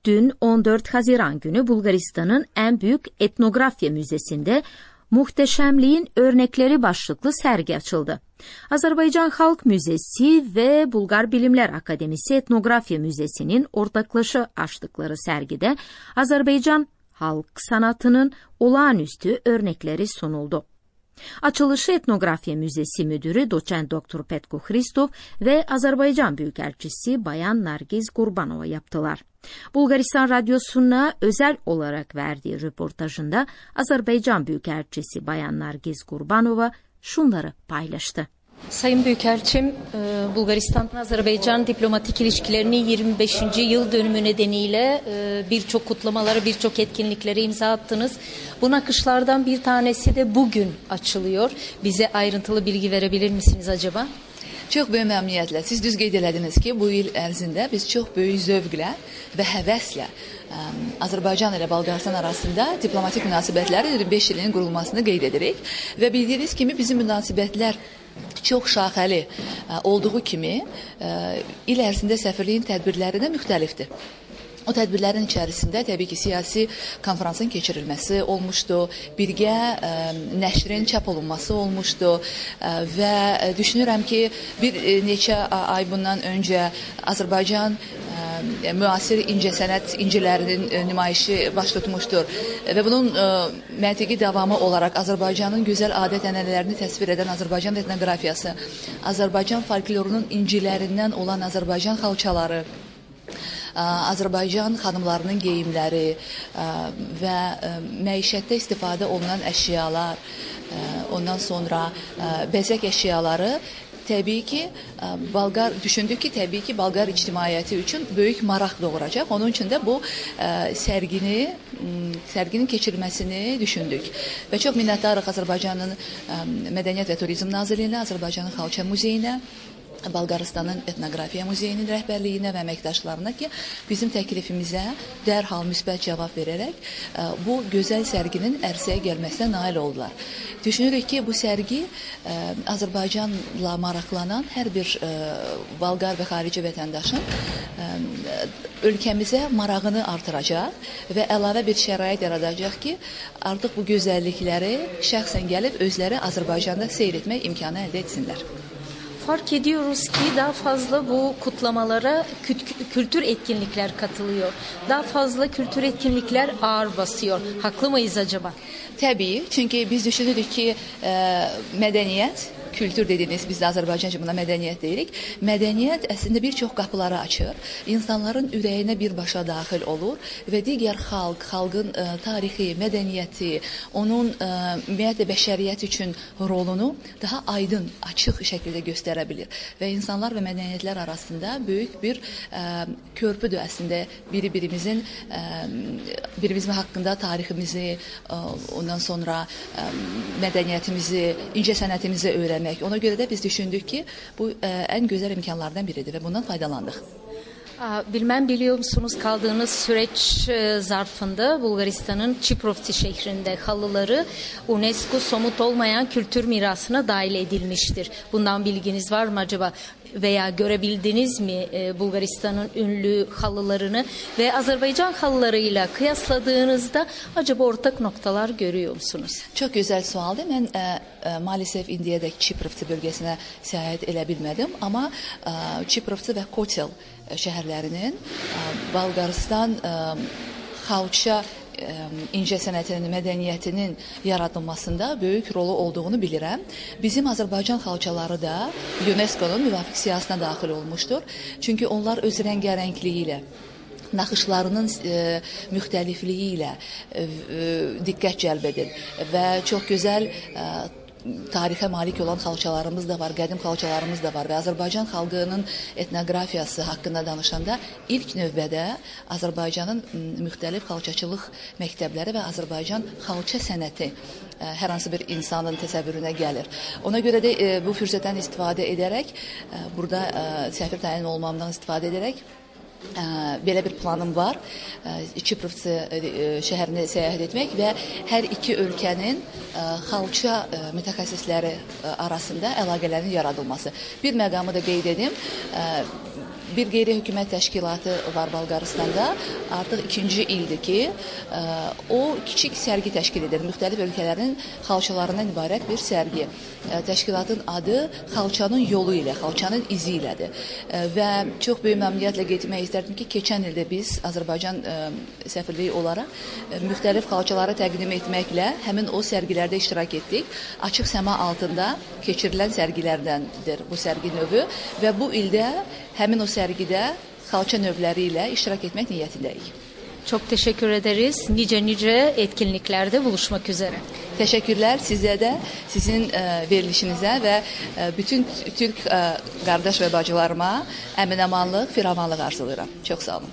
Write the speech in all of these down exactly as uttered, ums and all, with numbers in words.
Dün on dört Haziran günü Bulgaristan'ın en büyük etnografya müzesinde Muhteşemliğin Örnekleri başlıklı sergi açıldı. Azerbaycan Halk Müzesi ve Bulgar Bilimler Akademisi Etnografya Müzesi'nin ortaklaşa açtıkları sergide Azerbaycan halk sanatının olağanüstü örnekleri sunuldu. Açılışı Etnografya Müzesi Müdürü Doçent Doktor Petko Hristov ve Azerbaycan Büyükelçisi Bayan Nargiz Gurbanova yaptılar. Bulgaristan Radyosu'na özel olarak verdiği röportajında Azerbaycan Büyükelçisi Bayan Nargiz Gurbanova şunları paylaştı. Sayın Büyükelçim, Bulgaristan-Azerbaycan diplomatik ilişkilerinin yirmi beşinci yıl dönümü nedeniyle birçok kutlamalara, birçok etkinliklere imza attınız. Bu nakışlardan bir tanesi de bugün açılıyor. Bize ayrıntılı bilgi verebilir misiniz acaba? Çox böyük məmnuniyyətlə. Siz düz qeyd elədiniz ki, bu il ərzində biz çox böyük zövqlə və həvəslə ə, Azərbaycan ilə Bolqarıstan arasında diplomatik münasibətlərin iyirmi beş ilinin qurulmasını qeyd edirik və bildiyiniz kimi bizim münasibətlər çox şaxəli ə, olduğu kimi ə, il ərzində səfirliyin tədbirləri də müxtəlifdir. O tədbirlərin içərisində təbii ki, siyasi konferansın keçirilməsi olmuşdu, birgə ə, nəşrin çap olunması olmuşdu ə, və düşünürəm ki, bir ə, neçə ay bundan öncə Azərbaycan ə, müasir incəsənət incilərinin ə, nümayişi baş tutmuşdur və bunun ə, məntiqi davamı olaraq Azərbaycanın gözəl adət-ənənələrini təsvir edən Azərbaycan etnoqrafiyası, Azərbaycan folklorunun incilərindən olan Azərbaycan xalçaları, Azərbaycan xanımlarının geyimləri və məişətdə istifadə olunan əşyalar, ondan sonra bəzək əşyaları təbii ki, Bolqar düşündük ki, təbii ki, Bolqar ictimaiyyəti üçün böyük maraq doğuracaq. Onun üçün də bu sərgini, sərginin keçirilməsini düşündük. Və çox minnətdarıq Azərbaycanın Mədəniyyət və Turizm Nazirliyinə, Azərbaycanın Xalça Muzeyinə, Bolqarıstanın Etnoqrafiya Muzeyinin rəhbərliyinə və əməkdaşlarına ki, bizim təklifimizə dərhal müsbət cavab verərək bu gözəl sərginin ərsəyə gəlməsinə nail oldular. Düşünürük ki, bu sərgi ə, Azərbaycanla maraqlanan hər bir ə, Bolqar və xarici vətəndaşın ə, ölkəmizə marağını artıracaq və əlavə bir şərait yaradacaq ki, artıq bu gözəllikləri şəxsən gəlib özləri Azərbaycanda seyr etmək imkanı əldə etsinlər. Fark ediyoruz ki daha fazla bu kutlamalara kültür etkinlikler katılıyor. Daha fazla kültür etkinlikler ağır basıyor. Haklı mıyız acaba? Tabii. Çünkü biz düşünürük ki e, medeniyet, kültür dediyiniz, biz də Azərbaycanca buna mədəniyyət deyirik. Mədəniyyət əslində bir çox qapıları açır, insanların ürəyinə birbaşa daxil olur və digər xalq, xalqın ə, tarixi, mədəniyyəti, onun ə, ümumiyyətlə bəşəriyyət üçün rolunu daha aydın, açıq şəkildə göstərə bilir. Və insanlar və mədəniyyətlər arasında böyük bir ə, körpüdür əslində biri-birimizin ə, birimizin haqqında tariximizi, ə, ondan sonra ə, mədəniyyətimizi, incəsənətimizi öyrənmək. Ona görə də biz düşündük ki, bu ə, ən gözəl imkanlardan biridir və bundan faydalandıq. Bilmem biliyor musunuz, kaldığınız süreç zarfında Bulgaristan'ın Çiprovci şehrinde halıları UNESCO somut olmayan kültür mirasına dahil edilmiştir. Bundan bilginiz var mı acaba? Veya görebildiniz mi Bulgaristan'ın ünlü halılarını ve Azerbaycan halılarıyla kıyasladığınızda acaba ortak noktalar görüyor musunuz? Çok güzel sualdır. Ben e, e, maalesef indiyədək Çiprovci bölgəsinə səyahət elə bilmədim, amma e, Çiprovci və Kotel şəhərlərinin Bolqarıstan xalça incəsənətinin, mədəniyyətinin yaradılmasında böyük rolu olduğunu bilirəm. Bizim Azərbaycan xalçaları da UNESCO'nun müvafiq siyahısına daxil olmuşdur. Çünki onlar öz rəngarəngliyi ilə, naxışlarının e, müxtəlifliyi ilə e, diqqət cəlb edir və çox gözəl e, tarixə malik olan xalçalarımız da var, qədim xalçalarımız da var və Azərbaycan xalqının etnoqrafiyası haqqında danışanda ilk növbədə Azərbaycanın müxtəlif xalçaçılıq məktəbləri və Azərbaycan xalça sənəti hər hansı bir insanın təsəvvürünə gəlir. Ona görə də e, bu fürsətdən istifadə edərək, e, burada e, səfir təyin olmamdan istifadə edərək Ə, belə bir planım var. Çiprovci şəhərinə səyahət etmək və hər iki ölkənin ə, xalça ə, mütəxəssisləri ə, arasında əlaqələrin yaradılması. Bir məqamı da qeyd edim. Ə, bir qeyri-hökumət təşkilatı var Bolqarıstanda. Artıq ikinci ildir ki, o kiçik sərgi təşkil edir. Müxtəlif ölkələrin xalçalarından ibarət bir sərgi. Təşkilatın adı Xalçanın yolu ilə, Xalçanın izi ilədir. Və çox böyük məmnuniyyətlə getmək istərdim ki, keçən ildə biz Azərbaycan səfirliyi olaraq müxtəlif xalçaları təqdim etməklə həmin o sərgilərdə iştirak etdik. Açıq səma altında keçirilən sərgilərdəndir bu sərgi növü və bu ildə həmin o sərgidə xalça növləri ilə iştirak etmək niyyətindəyik. Çok teşekkür ederiz. Nice nice etkinliklerde buluşmak üzere. Teşekkürler size de, sizin e, verilişinize ve e, bütün Türk e, kardeş ve bacılarıma əmin-amanlıq, firavanlıq arzulayıram. Çok sağ olun.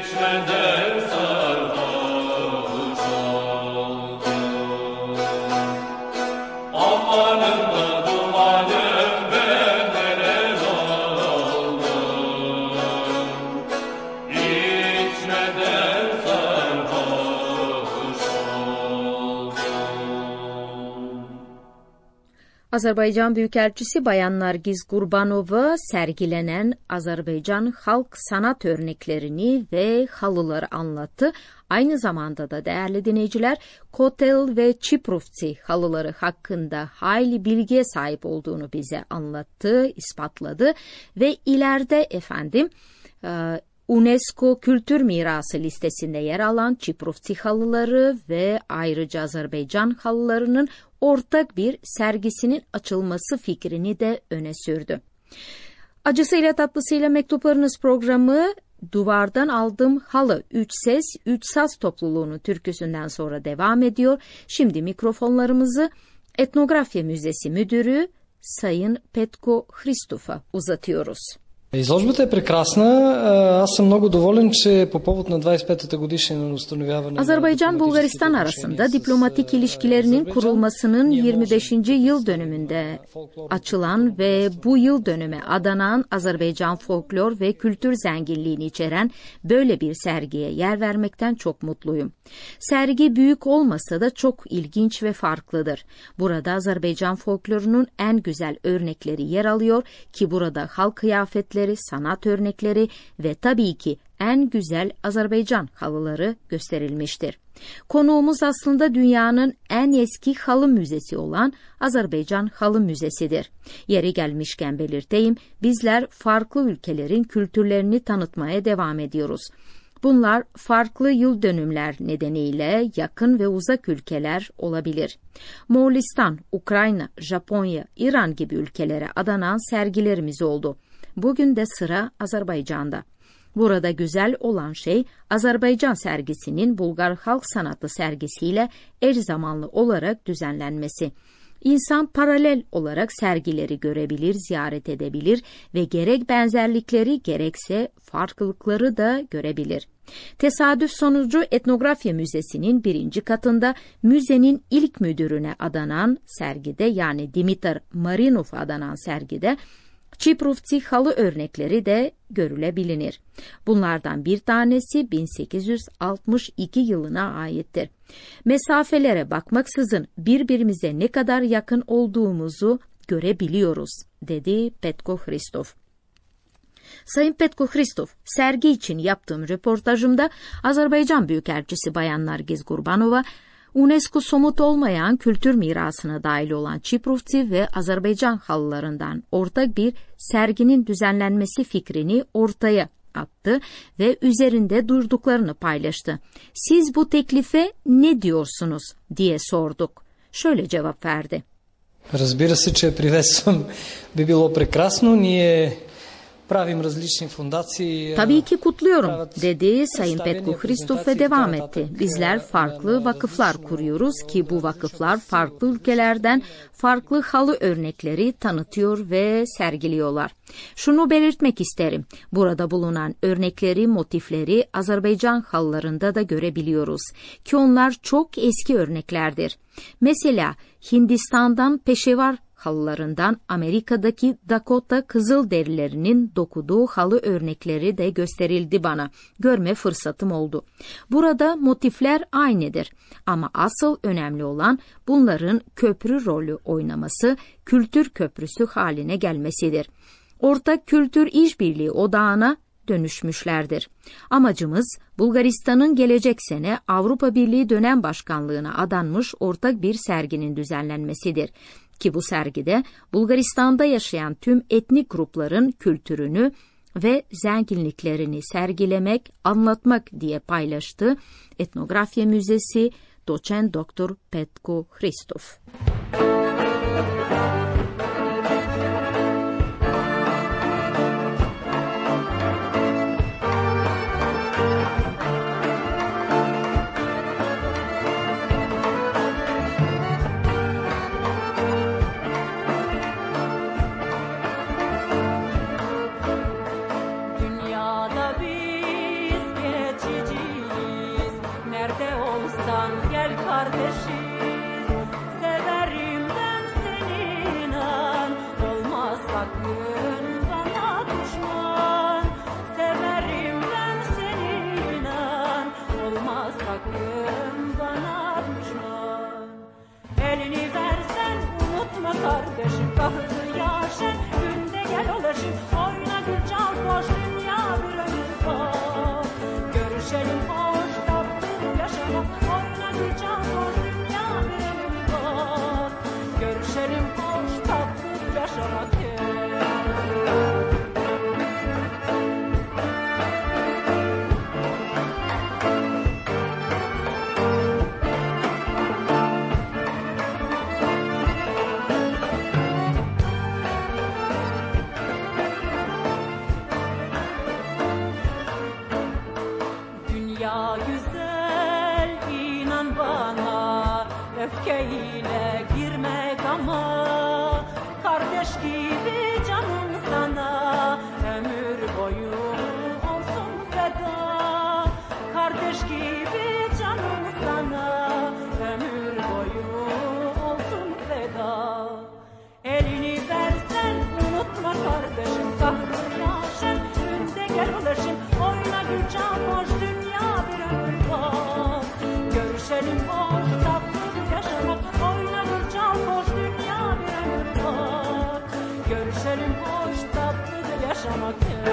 Azerbaycan Büyükelçisi Bayan Nargiz Gurbanova sergilenen Azerbaycan halk sanat örneklerini ve halıları anlattı. Aynı zamanda da değerli dinleyiciler, Kotel ve Çiprovtsi halıları hakkında hayli bilgiye sahip olduğunu bize anlattı, ispatladı ve ileride efendim UNESCO Kültür Mirası listesinde yer alan Çiprovtsi halıları ve ayrıca Azerbaycan halılarının ortak bir sergisinin açılması fikrini de öne sürdü. Acısıyla tatlısıyla mektuplarınız programı Duvardan Aldım Halı üç Ses üç Saz topluluğunun türküsünden sonra devam ediyor. Şimdi mikrofonlarımızı Etnografya Müzesi Müdürü Sayın Petko Hristof'a uzatıyoruz. Изложбата е прекрасна. Аз съм много доволен, че по повод на двадесет и петата годишнина на установяване. Azerbaycan-Bulgaristan arasında diplomatik ilişkilerinin kurulmasının yirmi beşinci yıl dönümünde açılan ve bu yıl dönüme adanan Azerbaycan folklor ve kültür zenginliğini içeren böyle bir sergiye yer vermekten çok mutluyum. Sergi büyük olmasa da çok ilginç ve farklıdır. Burada Azerbaycan folklorunun en güzel örnekleri yer alıyor ki burada halk kıyafetleri, sanat örnekleri ve tabii ki en güzel Azerbaycan halıları gösterilmiştir. Konuğumuz aslında dünyanın en eski halı müzesi olan Azerbaycan Halı Müzesi'dir. Yeri gelmişken belirteyim, bizler farklı ülkelerin kültürlerini tanıtmaya devam ediyoruz. Bunlar farklı yıl dönümler nedeniyle yakın ve uzak ülkeler olabilir. Moğolistan, Ukrayna, Japonya, İran gibi ülkelere adanan sergilerimiz oldu. Bugün de sıra Azerbaycan'da. Burada güzel olan şey Azerbaycan sergisinin Bulgar halk sanatı sergisiyle eş zamanlı olarak düzenlenmesi. İnsan paralel olarak sergileri görebilir, ziyaret edebilir ve gerek benzerlikleri gerekse farklılıkları da görebilir. Tesadüf sonucu Etnografya Müzesi'nin birinci katında müzenin ilk müdürüne adanan sergide, yani Dimitar Marinov'a adanan sergide Çiprovtsi halı örnekleri de görülebilir. Bunlardan bir tanesi bin sekiz yüz altmış iki yılına aittir. Mesafelere bakmaksızın birbirimize ne kadar yakın olduğumuzu görebiliyoruz, dedi Petko Hristof. Sayın Petko Hristof, sergi için yaptığım röportajımda Azerbaycan Büyükelçisi Bayan Nargiz Gurbanova, UNESCO somut olmayan kültür mirasına dahil olan Çiprovtsi ve Azerbaycan halılarından ortak bir serginin düzenlenmesi fikrini ortaya attı ve üzerinde durduklarını paylaştı. Siz bu teklife ne diyorsunuz diye sorduk. Şöyle cevap verdi. Разбира се, че приветствам. Би било прекрасно. Ние Tabii ki kutluyorum, dedi Sayın Petko Hristov ve devam etti. Bizler farklı vakıflar kuruyoruz ki bu vakıflar farklı ülkelerden farklı halı örnekleri tanıtıyor ve sergiliyorlar. Şunu belirtmek isterim. Burada bulunan örnekleri, motifleri Azerbaycan halılarında da görebiliyoruz ki onlar çok eski örneklerdir. Mesela Hindistan'dan peşevar halılarından Amerika'daki Dakota Kızılderililerinin dokuduğu halı örnekleri de gösterildi bana. Görme fırsatım oldu. Burada motifler aynıdır ama asıl önemli olan bunların köprü rolü oynaması, kültür köprüsü haline gelmesidir. Ortak kültür işbirliği odağına dönüşmüşlerdir. Amacımız Bulgaristan'ın gelecek sene Avrupa Birliği dönem başkanlığına adanmış ortak bir serginin düzenlenmesidir. Ki bu sergide Bulgaristan'da yaşayan tüm etnik grupların kültürünü ve zenginliklerini sergilemek, anlatmak diye paylaştı Etnografya Müzesi Doçent Doktor Petko Hristov. kardeşiz. Severimden seni inan, olmaz sakın bana düşman. Severimden seni inan, olmaz sakın bana düşman. Elini versen unutma kardeşim, kahrı yaşen, günde gel ulaşım, oyna gül çal koş, dünya bir ömür var. Görüşelim hoş tatlı yaşamak, oyna gül çal koş, dünya bir ömür var. Görüşelim hoş tatlı yaşamak. Dünya güzel, inan bana, öfkeyle girme gama. Kardeş gibi canım sana, ömür boyu olsun feda. Kardeş gibi canım sana, ömür boyu olsun feda. Elini versen unutma kardeşim, kahrı yaşen, günde gel ulaşım, oyna gül çal koş, dünya bir ömür var. Görüşelim hoş tatlı yaşamak, oyna gül çal koş, dünya bir ömür var. Görüşelim hoş tatlı yaşamak.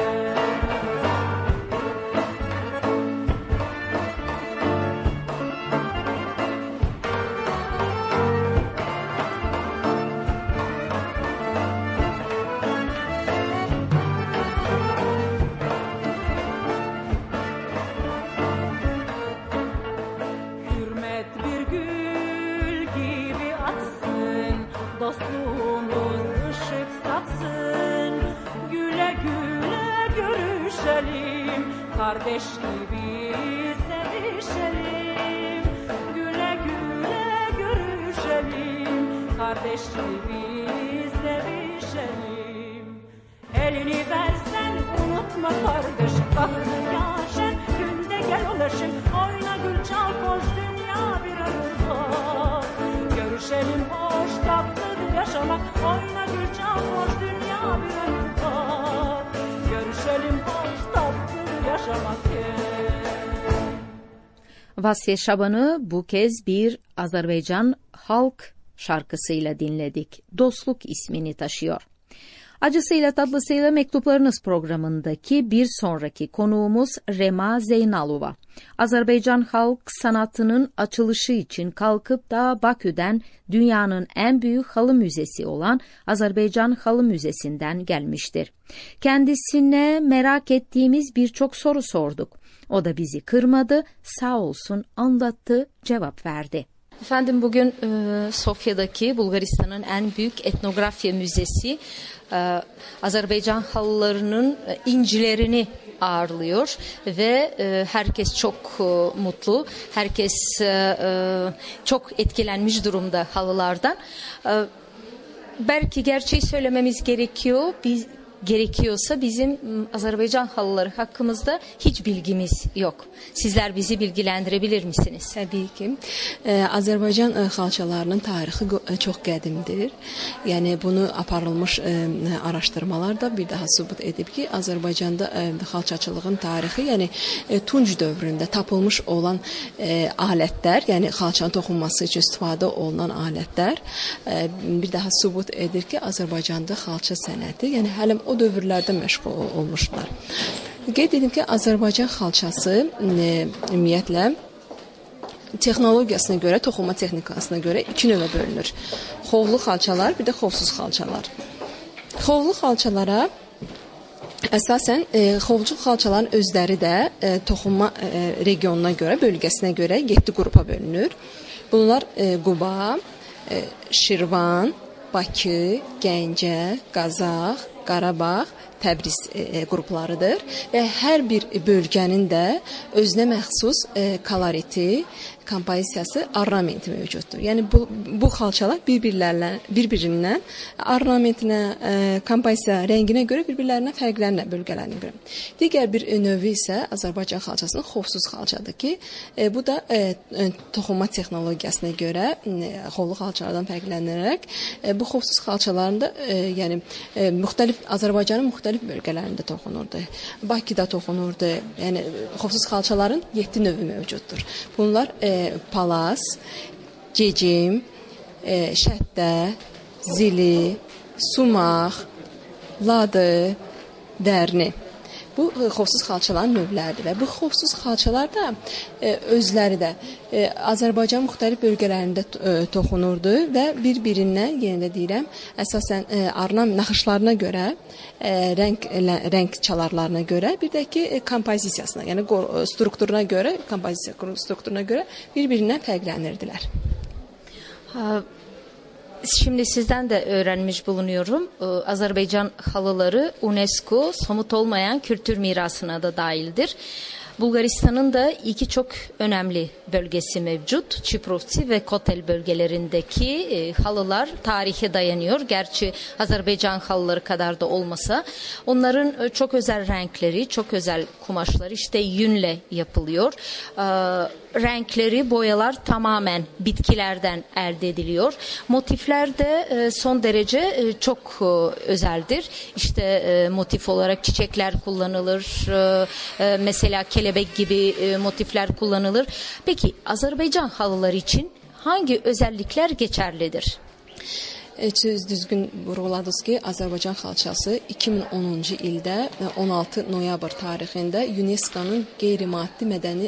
Hürmet bir gül gibi atsın, dostluğumuz ışık satsın. Güle güle görüşelim, kardeş gibi sevişelim. Güle güle görüşelim, kardeş gibi sevişelim. Elini versen unutma kardeşim, kahrı yaşen, günde gel ulaşım, oyna gül çal koş, dünya bir ömür var. Görüşelim hoş tatlı yaşamak, oyna gül çal koş, dünya bir ömür var. Görüşelim hoş tatlı yaşamak. Vasfiye Şaban'ı bu kez bir Azerbaycan halk şarkısıyla dinledik. Dostluk ismini taşıyor. Acısıyla tatlısıyla mektuplarınız programındaki bir sonraki konuğumuz Rema Zeynalova. Azerbaycan halk sanatının açılışı için kalkıp da Bakü'den dünyanın en büyük halı müzesi olan Azerbaycan Halı Müzesi'nden gelmiştir. Kendisine merak ettiğimiz birçok soru sorduk. O da bizi kırmadı, sağ olsun anlattı, cevap verdi. Efendim bugün e, Sofya'daki Bulgaristan'ın en büyük etnografya müzesi e, Azerbaycan halılarının e, incilerini ağırlıyor ve e, herkes çok e, mutlu, herkes e, e, çok etkilenmiş durumda halılardan. E, belki gerçeği söylememiz gerekiyor. Biz gerekiyorsa bizim Azerbaycan halıları hakkımızda hiç bilgimiz yok. Sizler bizi bilgilendirebilir misiniz? Təbii ki. Ee, Azərbaycan e, xalçalarının tarixi e, çox qədimdir. Yəni bunu aparılmış e, araşdırmalar da bir daha sübut edib ki, Azərbaycanda e, xalçaçılığın tarixi, yəni e, Tunc dövründə tapılmış olan e, alətlər, yəni xalçanın toxunması üçün istifadə olunan alətlər e, bir daha sübut edir ki, Azərbaycanda xalça sənəti, yəni hələ o dövrlərdə məşğul olmuşlar. Qeyd edim ki, Azərbaycan xalçası e, ümumiyyətlə texnologiyasına görə, toxunma texnikasına görə iki növə bölünür. Xovlu xalçalar, bir də xovsuz xalçalar. Xovlu xalçalara əsasən e, xovlu xalçaların özləri də e, toxunma e, regionuna görə, bölgəsinə görə yeddi qrupa bölünür. Bunlar e, Quba, e, Şirvan, Bakı, Gəncə, Qazax, Qarabağ, Təbriz e, qruplarıdır və hər bir bölgənin də özünə məxsus e, koloriti, kompozisiyası, ornamenti mövcuddur. Yəni bu, bu xalçalar bir-birlərlə, bir-birindən ornamentinə, e, kompozisiya, rənginə görə bir-birlərindən fərqlənir bölgələrinə görə. Digər bir növü isə Azərbaycan xalçasının xovsuz xalçadır ki, e, bu da e, toxunma texnologiyasına görə e, xovlu xalçalardan fərqlənərək e, bu xovsuz xalçalarında e, yəni e, müxtəlif Azərbaycanın müxtəlif bölgələrində toxunurdu. Bakıda toxunurdu. Yəni xovsuz xalçaların yeddi növü mövcuddur. Bunlar e, palas, gecim, e, şəttə, zili, sumaq, ladı, dərni. Bu xovsuz xalçaların növləridir və bu xovsuz xalçalar da e, özləri də e, Azərbaycan müxtəlif bölgələrində e, toxunurdu və bir-birindən, yenə də deyirəm, əsasən e, arnam naxışlarına görə, e, rəng rəng çalarlarına görə, bir də ki e, kompozisiyasına, yəni strukturuna görə, kompozisiya strukturuna görə bir-birindən fərqlənirdilər. Ha. Şimdi sizden de öğrenmiş bulunuyorum. Ee, Azerbaycan halıları UNESCO somut olmayan kültür mirasına da dahildir. Bulgaristan'ın da iki çok önemli bölgesi mevcut. Çiprovtsi ve Kotel bölgelerindeki e, halılar tarihe dayanıyor. Gerçi Azerbaycan halıları kadar da olmasa. Onların e, çok özel renkleri, çok özel kumaşları işte yünle yapılıyor. E, renkleri, boyalar tamamen bitkilerden elde ediliyor. Motifler de e, son derece e, çok e, özeldir. İşte e, motif olarak çiçekler kullanılır. E, e, mesela kelebek gibi e, motifler kullanılır. Peki Azerbaycan halıları için hangi özellikler geçerlidir? Siz düzgün vurğuladınız ki, Azərbaycan xalçası iki min onuncu ildə on altı noyabr tarixində UNESCO-nun qeyri-maddi mədəni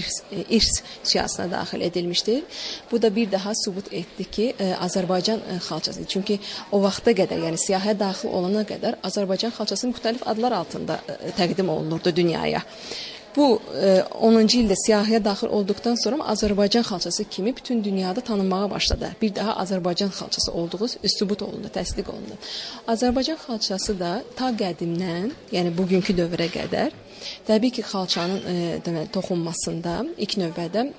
irs siyahısına daxil edilmişdir. Bu da bir daha sübut etdi ki, Azərbaycan xalçası, çünki o vaxta qədər, yəni siyahıya daxil olana qədər Azərbaycan xalçası müxtəlif adlar altında təqdim olunurdu dünyaya. Bu onuncu ildə siyahıya daxil olduqdan sonra Azərbaycan xalçası kimi bütün dünyada tanınmağa başladı. Bir daha Azərbaycan xalçası olduğu sübut olundu, təsdiq olundu. Azərbaycan xalçası da ta qədimdən, yəni bugünkü dövrə qədər, təbii ki, xalçanın e, demək, toxunmasında ilk növbədə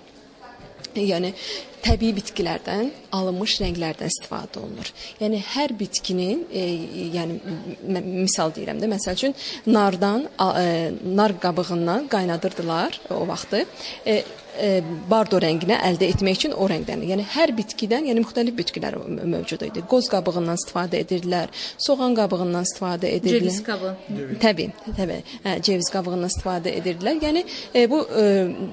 yəni təbii bitkilərdən alınmış rənglərdən istifadə olunur. Yəni hər bitkinin, e, yəni misal deyirəm də, məsəl üçün nardan, e, nar qabığından qaynadırdılar o vaxtı. E, e, bardo rənginə əldə etmək üçün o rəngdən. Yəni hər bitkidən, yəni müxtəlif bitkilər mövcud idi. Qoz qabığından istifadə edirdilər, soğan qabığından istifadə edirdilər. Ceviz qabığı. Təbii, təbii. Hə, ceviz qabığından istifadə edirdilər. Yəni e, bu e,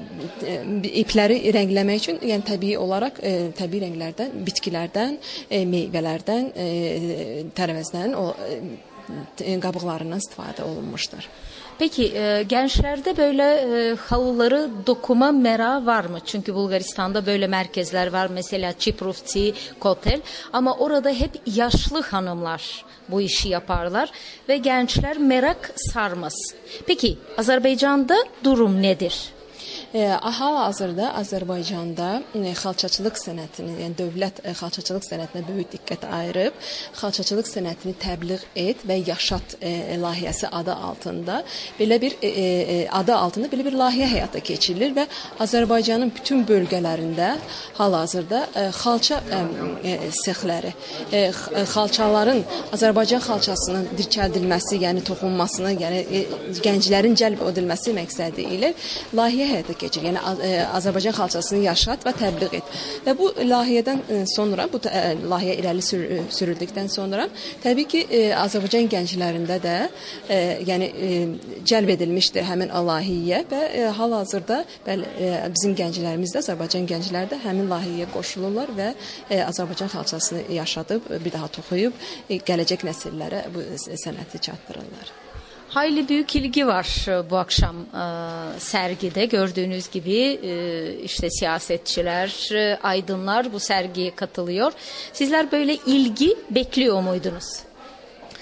ipləri rəngləmək üçün, yəni təbii olaraq e, təbii rənglərdən, bitkilərdən, e, meyvələrdən, e, tərəvəzlərin o e, qabıqlarından istifadə olunmuşdur. Peki e, gençlerde böyle e, halıları dokuma merağı var mı? Çünkü Bulgaristan'da böyle merkezler var. Mesela Çiprovtsi, Kotel. Ama orada hep yaşlı hanımlar bu işi yaparlar. Ve gençler merak sarmaz. Peki Azerbaycan'da durum nedir? E, Hal-hazırda Azərbaycanda e, xalçaçılıq sənətini, yəni dövlət e, xalçaçılıq sənətinə böyük diqqət ayırıb, xalçaçılıq sənətini təbliğ et və yaşat e, layihəsi adı altında belə bir e, e, adı altında belə bir layihə həyata keçirilir və Azərbaycanın bütün bölgələrində hal-hazırda e, xalça e, e, sexləri, e, xalçaların Azərbaycan xalçasının dirçəldilməsi, yəni toxunmasını, yəni e, gənclərin cəlb edilməsi məqsədi ilə layihə həyata keçir. Yəni Azərbaycan xalçasını yaşat və təbliğ et. Və bu layihədən sonra, bu layihə irəli sürüldükdən sonra təbii ki, Azərbaycan gənclərində də yəni cəlb edilmişdir həmin layihəyə və hal-hazırda bizim gənclərimiz də, Azərbaycan gəncləri də həmin layihəyə qoşulurlar və Azərbaycan xalçasını yaşadıb, bir daha toxuyub gələcək nəsillərə bu sənəti çatdırırlar. Hayli büyük ilgi var bu akşam e, sergide. Gördüğünüz gibi e, işte siyasetçiler, e, aydınlar bu sergiye katılıyor. Sizler böyle ilgi bekliyor muydunuz?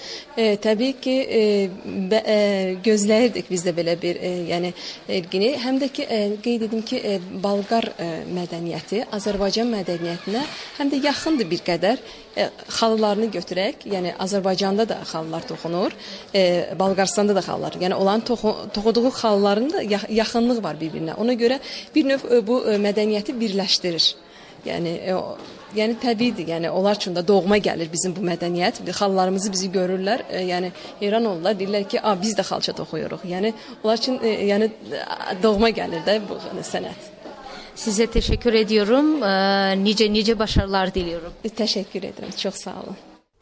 E, tabii ki e, be, e, gözləyirdik biz də belə bir e, yəni ilgini. Həm də ki e, qeyd edim ki e, Balqar e, mədəniyyəti Azərbaycan mədəniyyətinə həm də yaxındır bir qədər. E, xalılarını götürək, yəni Azərbaycanda da xalılar toxunur, e, Balqaristanda da xalılar. Yəni onların toxu, toxuduğu xalıların da yaxınlıq var bir-birinə. Ona görə bir növ e, bu e, mədəniyyəti birləşdirir. Yəni e, o, yəni təbiidir. Yəni onlar üçün də doğma gəlir bizim bu mədəniyyət. Xallarımızı bizi görürlər. E, yəni heyran olurlar. Deyirlər ki, "A, biz də xalça toxuyuruq." Yəni onlar üçün e, yəni doğma gəlir də bu sənət. Size teşekkür ediyorum. Ee, nice nice başarılar diliyorum. E, təşəkkür edirəm. Çox sağ olun.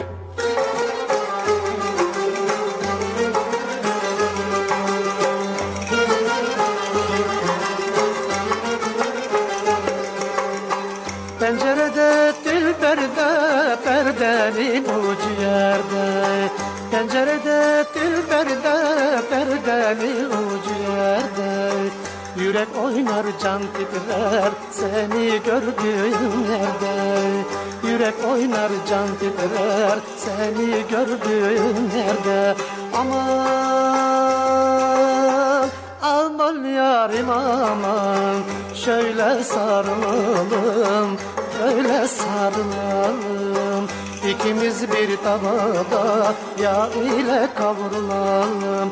Pencerede dilberde, perdenin ucu yerde. Pencerede dilberde, perdenin ucu yerde. Yürek oynar, can titrer seni gördüğüm yerde. Yürek oynar, can titrer seni gördüğüm yerde. Aman, aman yarim aman, şöyle sarılalım, böyle sarılalım. İkimiz bir tavada yağ ile kavrulalım.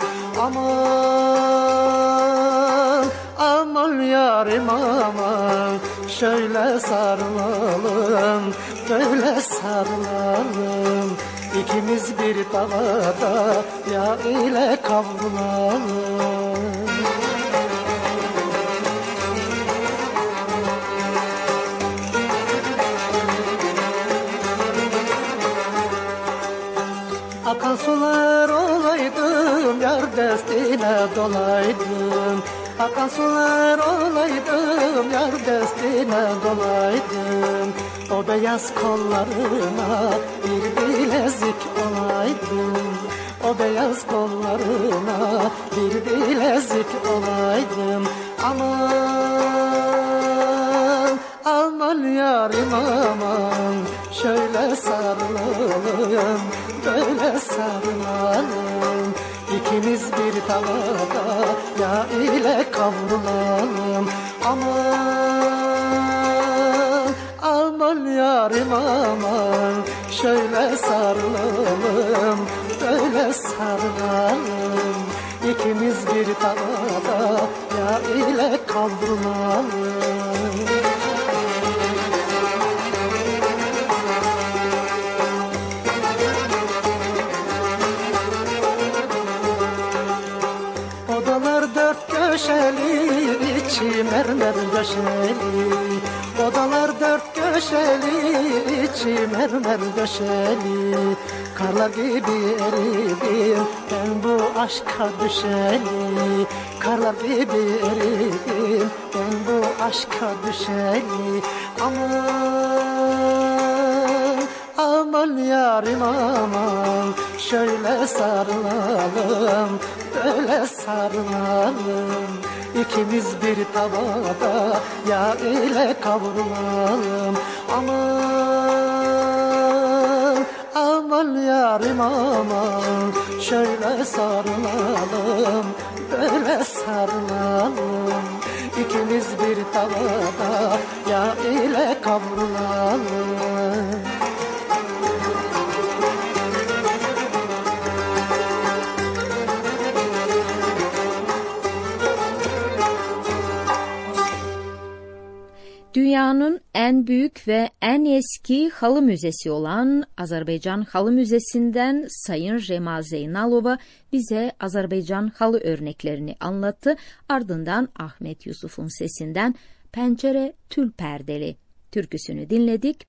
Aman, aman yarim aman, şöyle sarılalım, böyle sarılalım. İkimiz bir tavada yağ ile kavrulalım. Akan sular olaydım, yar destine dolaydım. Akan sular olaydım, yar destine dolaydım. O beyaz kollarına bir bilezik olaydım. O beyaz kollarına bir bilezik olaydım. Aman, aman yarim aman, şöyle sarılalım, böyle sarılalım. İkimiz bir tavada yağ ile kavrulalım. Aman, aman yarim aman, şöyle sarılalım, böyle sarılalım. İkimiz bir tavada yağ ile kavrulalım. Köşeli, içi mermer döşeli. Odalar dört köşeli, içi mermer döşeli. Karlar gibi eridim ben bu aşka düşeli. Karlar gibi eridim ben bu aşka düşeli. Aman, aman yarim aman, şöyle sarılalım, böyle sarılalım. İkimiz bir tavada yağ ile kavrulalım. Aman, aman yarim aman, şöyle sarılalım, böyle sarılalım. İkimiz bir tavada yağ ile kavrulalım. Dünyanın en büyük ve en eski halı müzesi olan Azerbaycan Halı Müzesi'nden Sayın Rema Zeynalova bize Azerbaycan halı örneklerini anlattı. Ardından Ahmet Yusuf'un sesinden Pencere Tül Perdeli türküsünü dinledik.